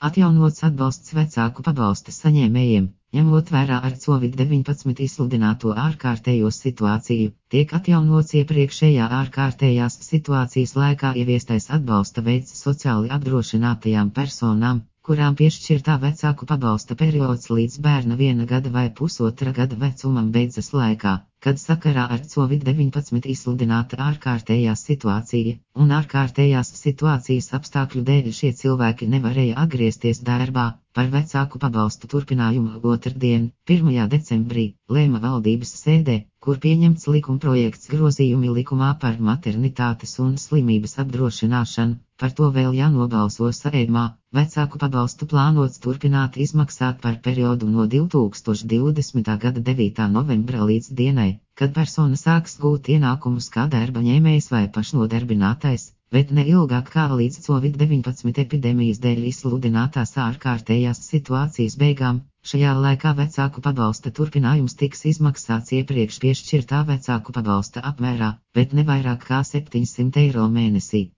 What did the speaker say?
Atjaunots atbalsts vecāku pabalsta saņēmējiem, ņemot vērā ar Covid-19 izsludināto ārkārtējo situāciju, tiek atjaunots iepriekšējā ārkārtējās situācijas laikā ieviestais atbalsta veids sociāli apdrošinātajām personām, kurām piešķirtā vecāku pabalsta periods līdz bērna 1 gada vai pusotra gada vecumam beidzas laikā, kad sakarā ar Covid-19 izsludināta ārkārtējā situācija, un ārkārtējās situācijas apstākļu dēļ šie cilvēki nevarēja atgriezties darbā. Par vecāku pabalstu turpinājumu otrdien, 1. decembrī, lēma valdības sēdē, kur pieņemts likumprojekts grozījumi likumā par maternitātes un slimības apdrošināšanu, par to vēl jānobalso Saeimā. Vecāku pabalstu plānots turpināt izmaksāt par periodu no 2020. gada 9. novembra līdz dienai, kad persona sāks gūt ienākumus kā darba ņēmējs vai pašnodarbinātais, bet ne ilgāk kā līdz Covid-19 epidēmijas dēļ izsludinātās ārkārtējās situācijas beigām. Šajā laikā vecāku pabalsta turpinājums tiks izmaksāts iepriekš piešķirtā vecāku pabalsta apmērā, bet ne vairāk kā 700 eiro mēnesī.